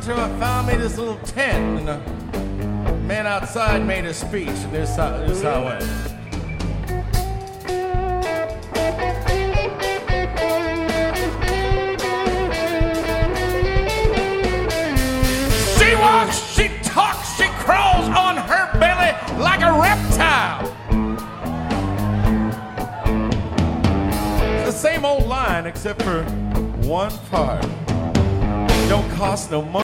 until I found me this little tent, and the man outside made a speech, and this how it went. She walks, she talks, she crawls on her belly like a reptile. It's the same old line except for one part. Don't cost no money.